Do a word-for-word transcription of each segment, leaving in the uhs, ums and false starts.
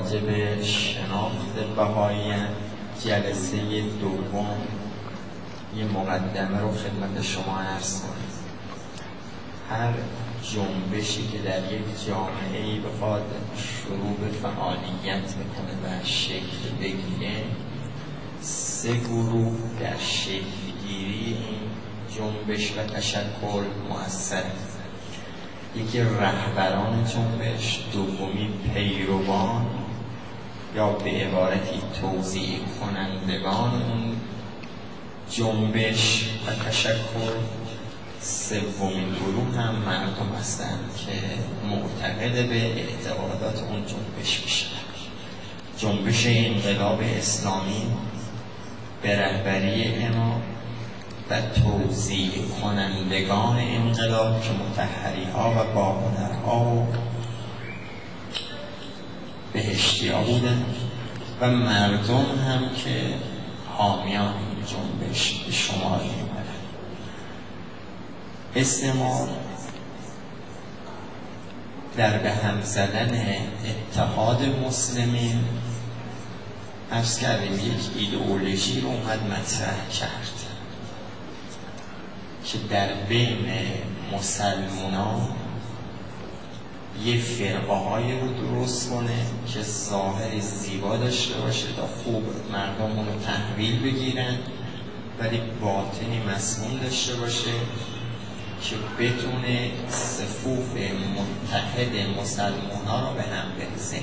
راجع به شناخت بهائیان جلسه دوم یه مقدمه رو خدمت شما عرض کنم. هر جنبشی که در یک جامعه‌ای بخواد شروع به فعالیت بکنه و شکل بگیره، سه گروه در شکلگیری این جنبش و تشکل مؤثره. یکی رهبران جنبش، دومی پیروان یا به عبارتی توزیع کنندگان اون جنبش و تشکل، سومین گروه هم مردم هستند که معتقد به اعتقادات اون جنبش میشن. جنبش انقلاب اسلامی به رهبری امام و توزیع کنندگان انقلاب که مطهری ها و باهنرها و بهشتی ها بودن و مردم هم که حامیان این جنبش به شمار می اومدن. استعمار در به هم زدن اتحاد مسلمین عرض کردیم یک ایدئولوژی رو اومد مطرح کرد که در بین مسلمانان یه فرقه های رو درست کنه که ظاهر زیبا داشته باشه تا خوب مردم رو تحویل بگیرن، ولی باطنی مسموم داشته باشه که بتونه صفوف متحد مسلمانان رو به هم بریزه.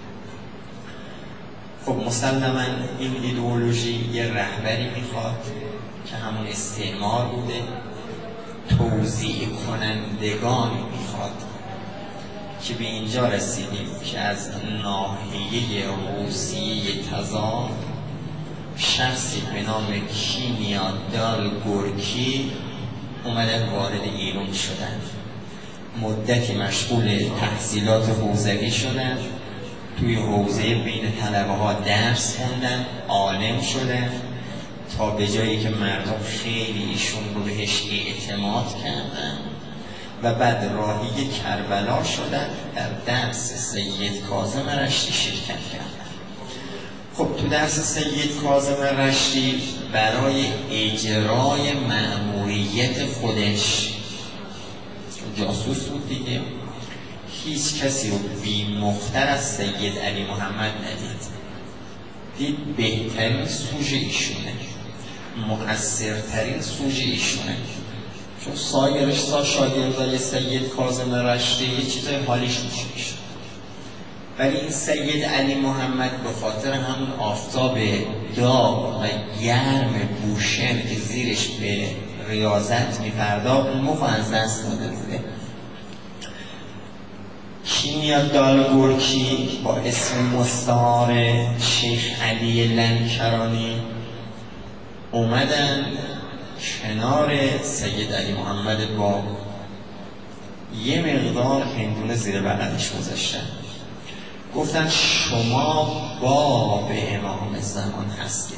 خب مسلماً این ایدئولوژی یه رهبری میخواد که همون استعمار بوده، توزیع کنندگان میخواد که به اینجا رسیدیم که از ناحیه روسیه تزار شخصی به نام کیمیا دالگورکی اومدن وارد ایران شدن. مدتی مشغول تحصیلات حوزوی شدن، توی حوزه بین طلبه ها درس خوندن، عالم شدن، تا به جایی که مردم خیلی ایشون رو بهش اعتماد کردن و بعد راهی کربلا شدن، در درس سید کاظم رشتی شرکت کردن. خب تو درس سید کاظم رشتی برای اجرای مأموریت خودش، جاسوس بود دیگه، هیچ کسی رو بی مختر از سید علی محمد ندید. دید بهترین سوژه ایشونه، مؤثرترین سوژه ایشونه، چون سایرش سا شاگردای سید کاظم رشتی یه چیزای حالیش میشه میشه، ولی این سید علی محمد به خاطر همون آفتاب داغ و گرم بوشهر که زیرش به ریاضت میپرداخت اون موقع از دست داده بوده. کیمیا دالگورکی با اسم مستعار شیخ علی لنکرانی اومدن کنار سید علی محمد با یه مقدار هندونه زیر بغلش گذاشتن، گفتن شما باب امام زمان هستید.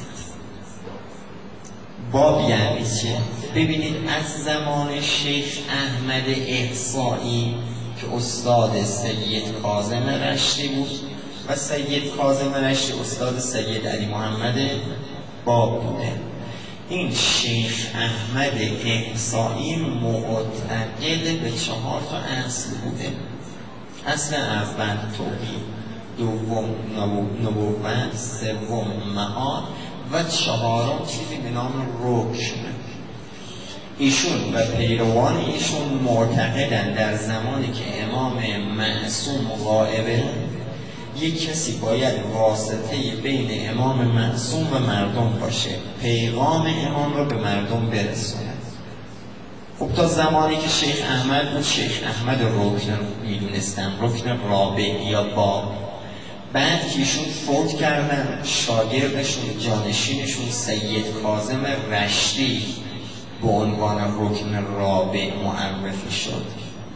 باب یعنی چه؟ ببینید از زمان شیخ احمد احصایی که استاد سید کاظم رشتی بود و سید کاظم رشتی استاد سید علی محمد باب بوده، این شیخ احمد احصایی معتقد به چهار تا اصل بوده. اصل اول توحید، دوم نبوت، سوم معاد و چهارم چیزی به نام رکن. ایشون و پیروان ایشون معتقدن در زمانی که امام معصوم غائبه یک کسی باید واسطه بین امام معصوم و مردم باشه، پیغام امام رو به مردم برسونه. خب تا زمانی که شیخ احمد بود، شیخ احمد رکن میدونستن، رکن رابع یا باب. بعد که ایشون فوت کردن، شاگردشون جانشینشون سید کاظم رشتی به عنوان رکن رابع معرفی شد.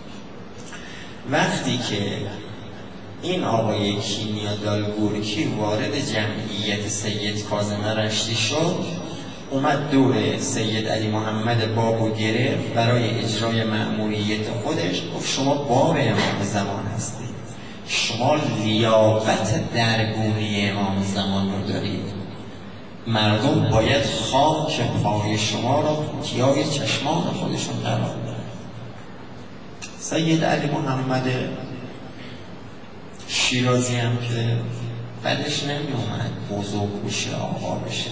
وقتی که این آقای کیمیا دالگورکی وارد جمعیت سید کاظم رشتی شد، اومد دور سید علی محمد بابو گرفت برای اجرای مأموریت خودش، گفت شما باب امام زمان هستید. شما لیاقت درگونی امام زمان رو دارید، مردم باید خاک پای شما را توتیای چشمان خودشون قرار بدن. سید علی محمد شیرازی هم که بعدش نمی اومد بزرگ بشه، آقا بشه.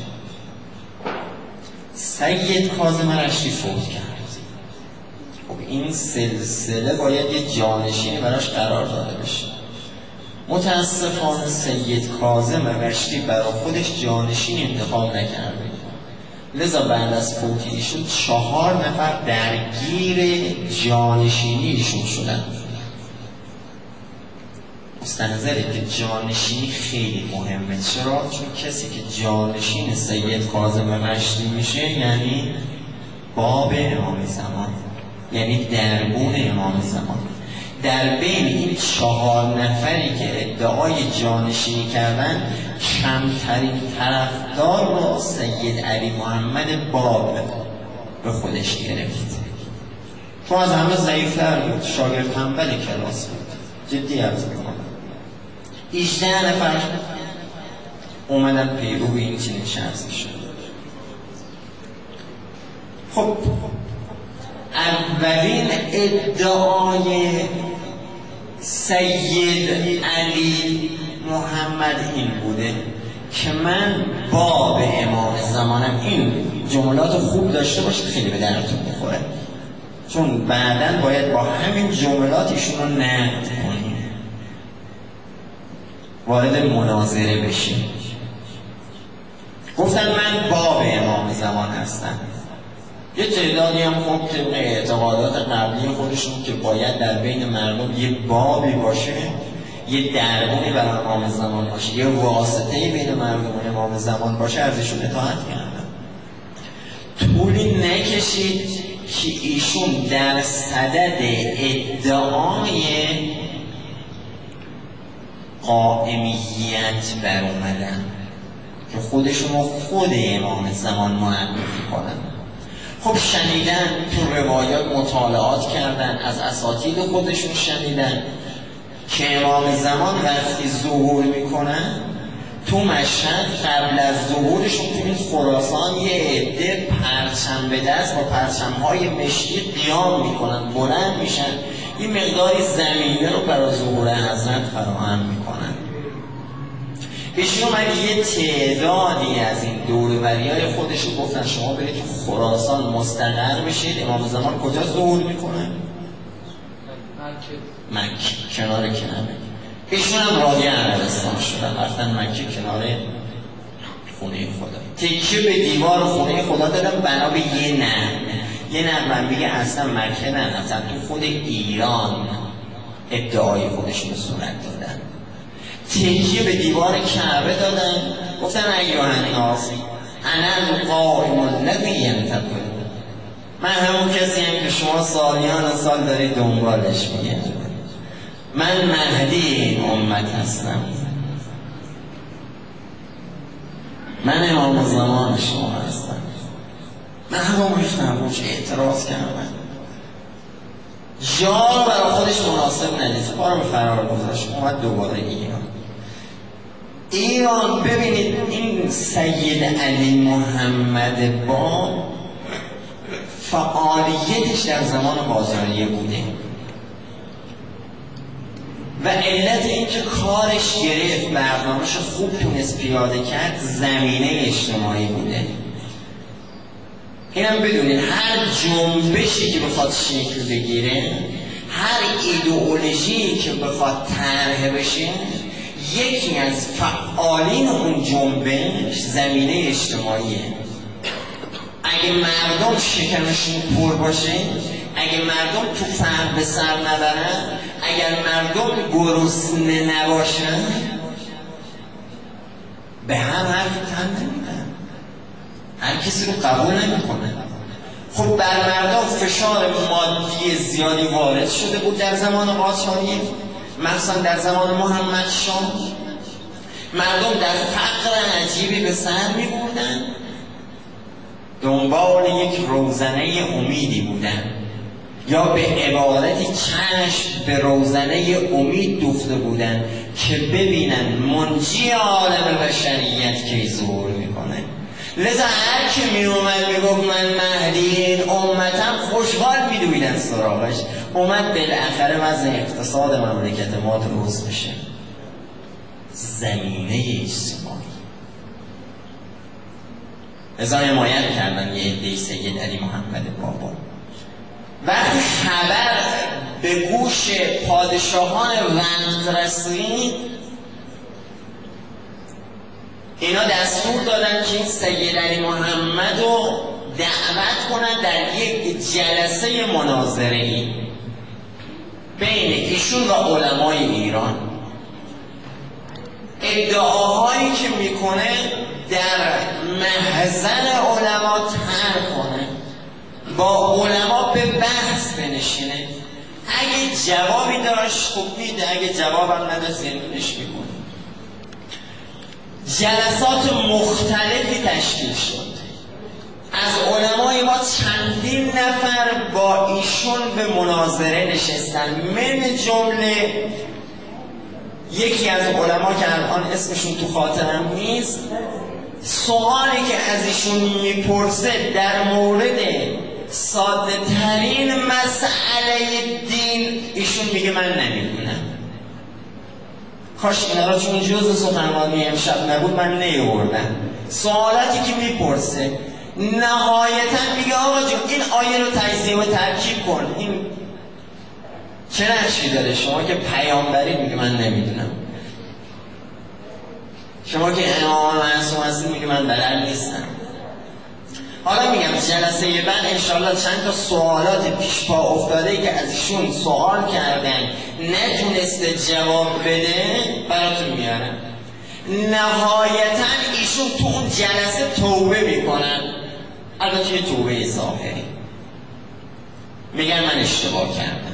سید کاظم رشتی فوت کرد. خب این سلسله باید یه جانشینی براش قرار داده بشه. متاسفانه سید کاظم رشتی برای خودش جانشین انتخاب نکرده، لذا بعد از فوت ایشون چهار نفر درگیر جانشینی ایشون شدن. مستنظره که جانشینی خیلی مهمه. چرا؟ چون کسی که جانشین سید کاظم رشتی میشه یعنی باب امام زمان، یعنی درگون امام زمان. در بین این چهار نفری که ادعای جانشینی کردن، کمترین طرفدار رو سید علی محمد باب به خودش گرفت. چون از همه ضعیف‌تر بود، شاگرد تنبل کلاس بود. جدی عرض می‌کنم. هجده نفر اومدن پیرو این چنین شخصی شد. خب اولین ادعای سید علی محمد این بوده که من باب امام زمانم. این جملات خوب داشته باشید، خیلی به درتون میخوره، چون بعداً باید با همین جملات ایشون رو نقد کنیم، وارد مناظره بشیم. گفتن من باب امام زمان هستم. یه تعدادی هم خب طبق اعتقادات قبلی خودشون که باید در بین مردم یه بابی باشه، یه درگونی برای امام زمان باشه، یه واسطه‌ای بین مردم و امام زمان باشه، ازشون اطاعت کردن. طولی نکشید که ایشون در صدد ادعای قائمیت بر اومدن که خودشون رو خود امام زمان معرفی کنن. خب شنیدن، تو روایات مطالعات کردن، از اساتید خودشون شنیدن که امام زمان وقتی ظهور میکنن تو مشهد، قبل از ظهورشون تو این خراسان یه عده پرچم به دست با پرچم‌های مشکی قیام میکنن، بلند میشن، این مقداری زمینه رو برای ظهور حضرت فراهم میکنن. ایشون اومد یه تعدادی از این دوروبری‌های خودش رو گفتن شما برید تو خراسان مستقر بشید. امام زمان کجا ظهور میکنه؟ مکه. مکه، کنار کناره. ایشون هم راجع عربستان شدن، رفتن مکه کنار خونه خدا. تکیه به دیوار خونه خدا دادن بنا به یه نغمه. یه نغمه میگه اصلا مکه نه، اصلا تو خود ایران ادعای خودشون صورت دادن. تکیه به دیوار کعبه دادن، گفتن ایها الناس انا القائم الذی ینتظر، من همون کسی هم که شما سالیان سال دارید دنبالش میگردید، من مهدی این امت هستم، من امام زمان شما هستم. من همون ریختم روش اعتراض کردم، جا برای خودش مناسب ندید، پا رو به فرار گذاشت، اومد دوباره ایران. ایران ببینید این سید علی محمد با فعالیتش در زمان قاجاریه بوده و علت اینکه کارش گرفت، برنامه‌اش خوب تونست پیاده کرد، زمینه اجتماعی بوده. اینم بدونید هر جنبشی که بخواد شکل بگیره، هر ایدئولوژی که بخواد طرح بشه، یکی از فعالین اون جنبش زمینه اجتماعیه. اگه مردم شکمشون پر باشه، اگه مردم تو فهم به سر نبرن، اگر مردم گرسنه نباشن، به هم حرف تن نمیدن، هر کسی رو قبول نمیکنه. خب بر مردم فشار مادی زیادی وارد شده بود در زمان قاجاریه، مثلا در زمان محمد شاه مردم در فقر عجیبی به سر می بردن، دنبال یک روزنه امیدی بودن یا به عبارتی چشم به روزنه امید دوخته بودن که ببینن منجی عالم بشریت کی ظهور میکنه. لذا هر که می اومد میگفت من مهدی این امتم، خوشحال میدویدن سراغش. اومد بالاخره وضع اقتصاد مملکت ما درست بشه، زمینه اجتماعی. لذا حمایت کردن یه عده سید علی محمد بابا. وقتی خبر به گوش پادشاهان وقت رسید، اینا دستور دادن که این سید علی محمد رو دعوت کنن در یک جلسه مناظره‌ای بین ایشون و علمای ایران. ادعاهایی که میکنه در محضر علما طرح کنه، با علما به بحث بنشینه. اگه جوابی داشت خوب میده، اگه جوابم نداشت زندونش میکنه. جلسات مختلفی تشکیل شد. از علمای ما چندین نفر با ایشون به مناظره نشستن، من جمله یکی از علما که الان اسمشون تو خاطرم نیست، سوالی که از ایشون میپرسه در مورد ساده ترین مسئله دین، ایشون میگه من نمیدونم. کاش اینا را چون جز سخنرانی امشب نبود من نیاوردم. سوالاتی که میپرسه نهایتا میگه آقا جون این آیه رو تجزیه و ترکیب کن، این چه نقشی داره؟ شما که پیامبری میگه من نمیدونم، شما که امام معصوم هستید میگه من بلد نیستم. حالا میگم جلسه بعد انشالله چند تا سوالات پیش پا افتاده که از ایشون سوال کردن نتونسته جواب بده براتون میارم. نهایتا ایشون تو اون جلسه توبه میکنن، البته یه توبه ظاهری، میگن من اشتباه کردم.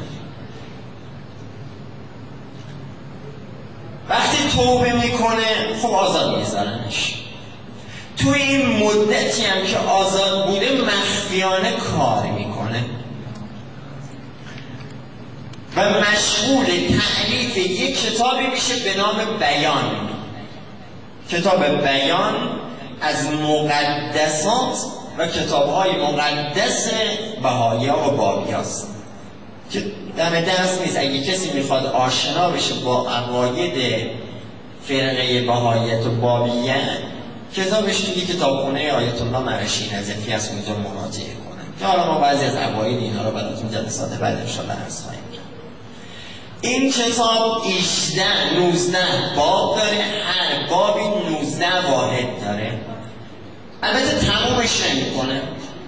وقتی توبه میکنه خب آزاد میذارنش. توی این مدتی هم که آزاد بوده مخفیانه کار میکنه و مشغول تألیف یک کتابی میشه به نام بیان. کتاب بیان از مقدسات و کتابهای مقدس بهائی‌ها و بابیاست که دم دست نیست. اگه کسی میخواد آشنا بشه با عقاید فرقه بهائیت و بابیت، کتابش توی کتابخونه آیت الله مرشی نجفی از اونجا مراجعه کنن که حالا ما بعضی از عقاید اینها رو براتون جلسات بعد انشاءالله عرض خواهیم کرد. این کتاب هجده نوزده باب داره، هر بابی نوزده واحد داره، البته تمومش نمی‌کنه.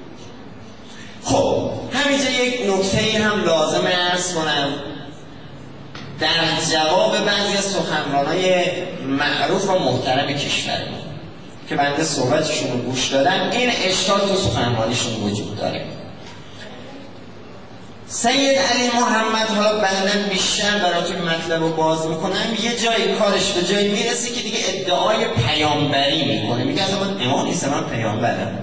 خب همینجا یک نکته هم لازمه عرض کنم در جواب بعضی از سخنرانای معروف و محترم کشورمون که بنده صحبتشون رو گوش دادم. این اشکال تو سخنرانیشون وجود داره. سید علی محمد، حالا بعداً بیشتر براتون مطلب رو باز میکنم، یه جایی کارش به جایی میرسه که دیگه ادعای پیامبری میکنه، میگه اصلا من امام نیستم، من پیامبرم.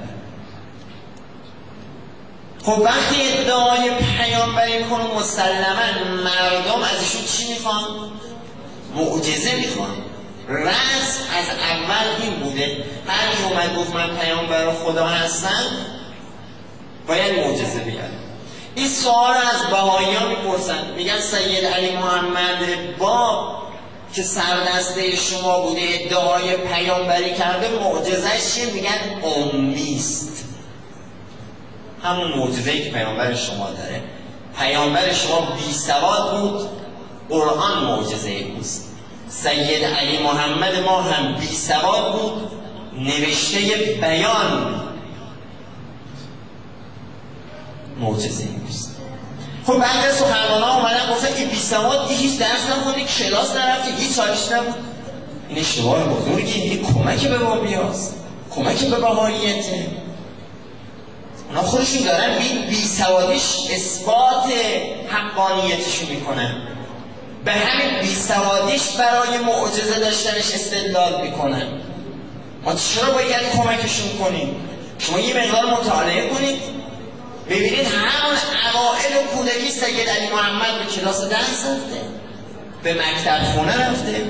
خب وقتی ادعای پیامبری کنه مسلما مردم ازشون چی میخوان؟ معجزه میخوان. رسم از اول این بوده، هر کی اومد گفت من پیامبر خدا هستم باید معجزه بیاره. این سوال از بهائی‌ها میپرسن، میگن سید علی محمد با که سردسته شما بوده ادعای پیامبری کرده، معجزه‌اش چیه؟ میگن امیست. همون معجزه‌ای که پیامبر شما داره. پیامبر شما بی سواد بود، قرآن معجزه بود. سید علی محمد ما هم بی سواد بود، نوشته بیان معجزه بود. خب بعد سخنران‌ها اومدن گفتن این بی سواد هیچ درس نخونده، کلاس نرفته، هیچ حالیش نبود. این اشتباه بزرگی، این کمک به بابیاست، کمک به بهائیته. اونا خودشون دارن این بی سوادیش اثبات حقانیتشو میکنن، به همین بی سوادیش برای معجزه داشتنش استدلال میکنن. ما چرا باید کمکشون کنیم؟ شما یه مقدار مطالعه کنید، ببینید همون اوائل کودکی سید علی محمد به کلاس درس رفته، به مکتب خونه رفته،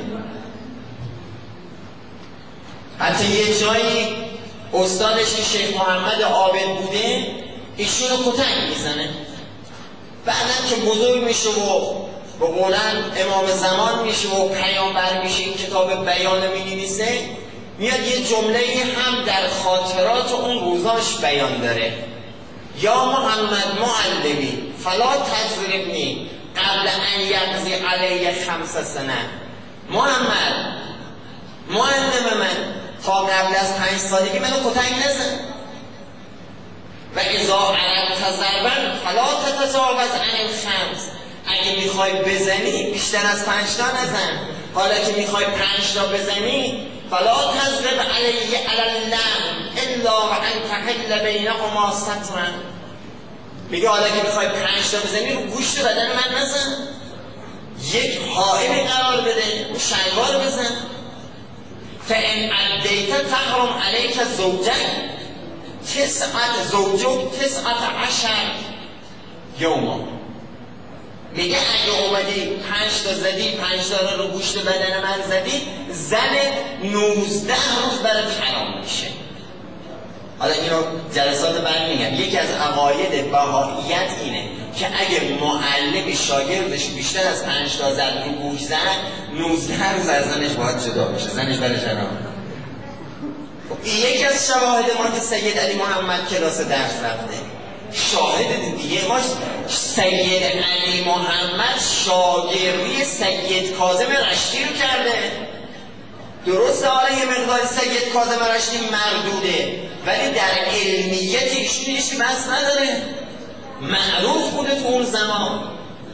حتی یه جایی استادش که شیخ محمد عابد بوده ایشونو کتک میزنه. بعدن که بزرگ میشه و به قولن امام زمان میشه و پیامبر میشه، این کتاب بیان مینویسه، میاد یه جمله هم در خاطرات اون روزاش بیان داره: یا محمد معلمی فلا تضربنی قبل ان یقضی علی خمس سنه. محمد معلم من، تا قبل از پنج سالگی منو کتک نزن. و اذا عرفت ضربا فلا تتجاوز عن الخمس. اگه میخوای بزنی بیشتر از پنج تا نزن، حالا که میخوای پنج تا بزنی فلا تضرب علیه علی اللحم الا و ان تحل بینهما سطرا. میگه حالا که میخوای پنج تا بزنی رو گوشت بدن من نزن، یک حائل قرار بده، رو شلوار بزن. فان عدیت تحرم علیک زوجک تسعت زوجک تسعت عشر یوما. میگه اگه اومدی پنج تا زدی، پنج تا رو گوشت بدن من زدی، زنت نوزده روز برات حرام میشه. حالا اینو جلسات بعد میگم. یکی از عقاید بهائیت اینه که اگه معلم شاگردش بیشتر از پنج تا زد رو گوش زد، نوزده روز از زنش باید جدا بشه، زنش برای حرام. این یکی از شواهد ما که سید علی محمد کلاس درس رفته. شاهد دیگه ما سید علی محمد شاگردی سید کاظم رشتی رو کرده. درسته حالا یه مقدار سید کاظم رشتی مردوده، ولی در علمیت ایشون هیچ بحث نداره، معروف بوده تو اون زمان،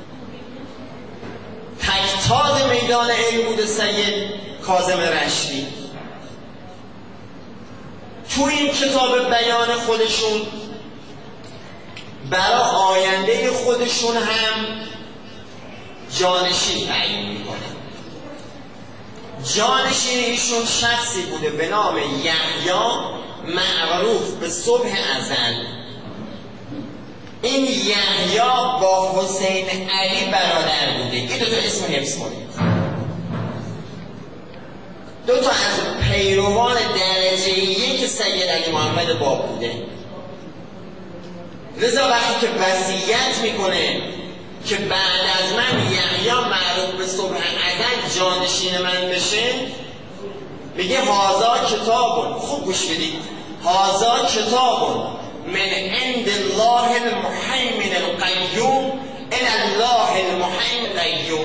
تکتاز میدان علم بوده سید کاظم رشتی. تو این کتاب بیان خودشون برای آینده خودشون هم جانشین تعیین میکنه. جانشین ایشون شخصی بوده به نام یحیی معروف به صبح ازل. این یحیی با حسین علی برادر بوده. این دو تا اسم حفظ کنید. دو تا از پیروان درجه یک سید علی محمد باب بوده. لذا وقتی که وصیت میکنه که بعد از من یحیی معروف به صبح ازل جانشین من بشه، میگه هازا کتاب، خوب گوش بدید، هازا کتاب من عند الله المحیمن القیوم الی الله المحیمن القیوم.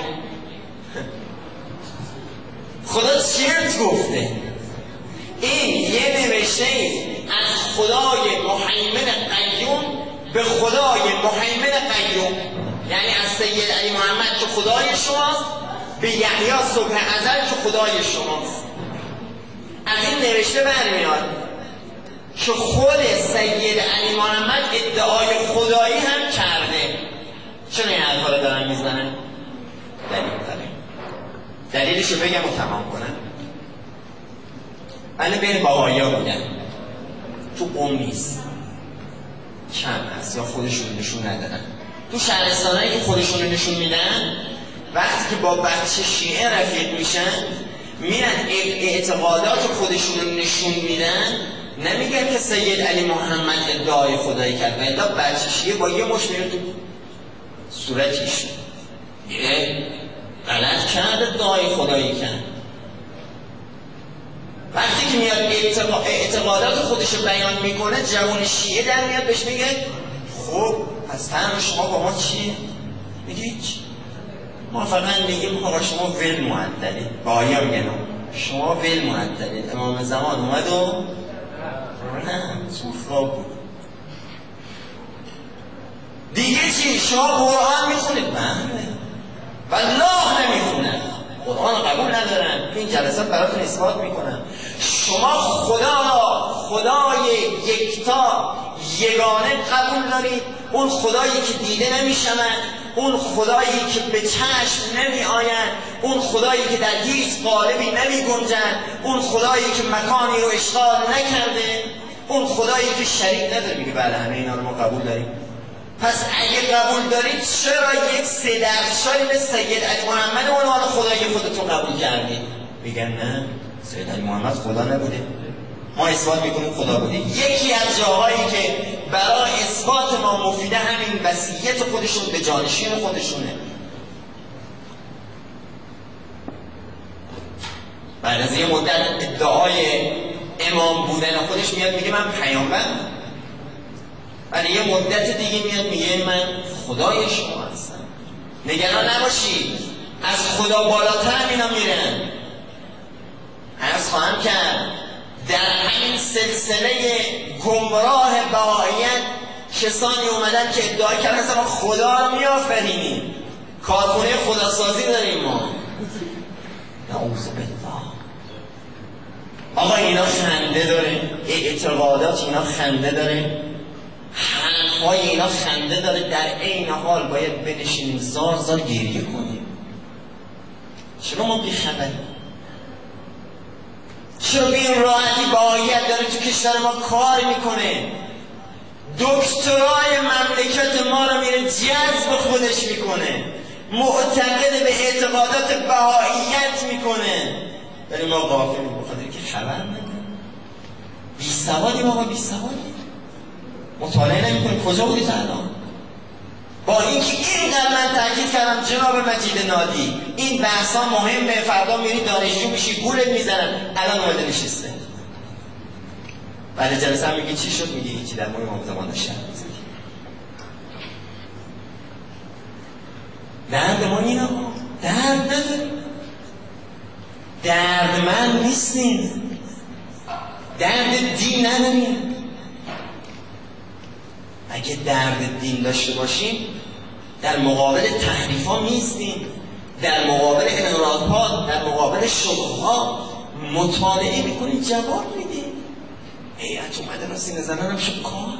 خدا چرت گفته؟ این یه نوشته از خدای محیمن قیوم به خدای محیمن قیوم، یعنی از سید علی محمد که خدای شماست به یحیی صبح ازل که خدای شماست. از این نوشته برمیاد که خود سید علی محمد ادعای خدایی هم کرده. چون این حرفا رو دارن میزنن؟ دلیل داره. دلیلشو بگم و تمام کنم. بله بین بابایا بودن، تو قوم نیست، کم هست یا خودشون نشون ندارن. تو شهرستانهایی که خودشون نشون میدن، وقتی که با بچه شیعه رفیق میشن، میرن اعتقادات خودشون نشون میدن، نمیگن که سید علی محمد ادعای خدایی کرد، ولی بچه شیعه با یه مش میره تو صورتیش، یه غلط کرد، ادعای خدایی کرد. وقتی که میاد اعتقادات خودش بیان میکنه، جوان شیعه در میاد بهش میگه خب پس فهم شما با ما چیه؟ میگه هیچ، ما فقط میگیم آقا شما ول معدلید. بایا میگن شما ول معدلید. امام زمان اومد و نه تو خواب بود. دیگه چی؟ شما قرآن میخونید؟ بله. والله نمیخونن، قرآن قبول ندارن. این جلسات براتون اثبات میکنن. شما خدا را خدای یکتا یگانه قبول دارید، اون خدایی که دیده نمیشود، اون خدایی که به چشم نمی آید، اون خدایی که در هیچ قالبی نمی گنجد، اون خدایی که مکانی رو اشغال نکرده، اون خدایی که شریک نداره. میگه بله همه اینا رو ما قبول داریم. پس اگه قبول دارید چرا یک سه درصدی به سید علی محمد عنوان خدای خودتون قبول کردید؟ میگن نه، سید علی محمد خدا نبوده، ما اثبات میکنیم خدا بوده. یکی از جاهایی که برای اثبات ما مفیده همین وصیت خودشون به جانشین خودشونه. بعد از یه مدت ادعای امام بودن خودش میاد میگه من پیامبرم، ولی یه مدت دیگه میاد میگه من خدای شما هستم. نگران نباشید، از خدا بالاتر اینا میرن. عرض خواهم کرد در همین سلسله گمراه بهائیت کسانی اومدن که ادعا کردن اصلا ما خدا رو میآفرینیم، کارخونه خداسازی داریم ما. نعوذ بالله. آقا اینا خنده داره، اعتقادات اینا خنده داره، حرفای اینا خنده داره، در عین حال باید بنشینیم زار زار گریه کنیم. چرا ما بیخبریم؟ چرا به این راحتی بهائیت داره تو کشور ما کار میکنه، دکترای مملکت ما رو میره جذب خودش میکنه، معتقد به اعتقادات بهائیت میکنه، ولی ما غافلیم بخاطر که خبر نداریم. بی سوادیم آقا، بی سوادیم، مطالعه نمی‌کنیم. کجا بودید الان؟ با اینکه اینقدر من تاکید کردم جناب مجید نادی این بحثا مهمه، فردا میری دانشجو میشی گولت میزنن، الان اومده نشسته بعد جلسه هم میگی چی شد؟ میگی هیچی، در مورد امام زمان شهر میزنی. درد ما این آقا درد نداریم، درد من نیستیم، درد دین نداریم. اگه درد دین داشته باشیم در مقابل تحریف ها میستیم، در مقابل انحرافات، در مقابل شبهات مطالعه میکنیم، جواب میدیم. هیئت اومده را سینه زنن هم شد کار.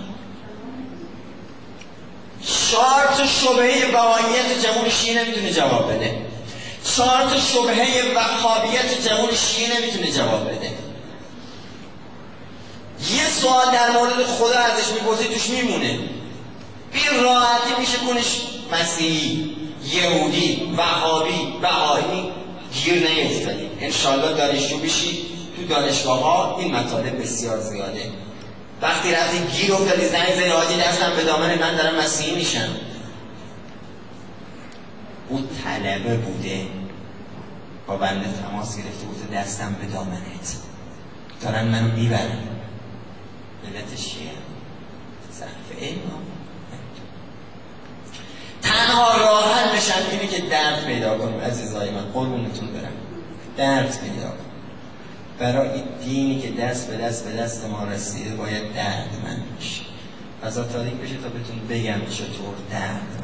چهار تا شبهه بهائیت جمهور شیعه نمیتونه جواب بده، چهار تا شبهه وهابیت جمهور شیعه نمیتونه جواب بده. یه سوال در مورد خدا ازش میپرسی توش میمونه، بی راحتی میشه کنش مسیحی، یهودی، وهابی، بهایی، گیر نیفتادی. انشالله دانشجو بشی تو دانشگاه ها این مطالب بسیار زیاده. وقتی رفتی گیر افتادی زنگ زنی حاجی دستم به دامن من دارم مسیحی میشم، او طلبه بوده با بنده تماس گرفته بوده دستم به دامنت دارن منو میبرن. ملت شیعه صرف علم تنها راه حل بشن اینه که درد پیدا کنیم. عزیزای من قربونتون برم، درد پیدا کنیم. برای این دینی که دست به دست به دست ما رسیده باید دردمند بشه. فضا تاریک بشه تا بهتون بگم چطور درد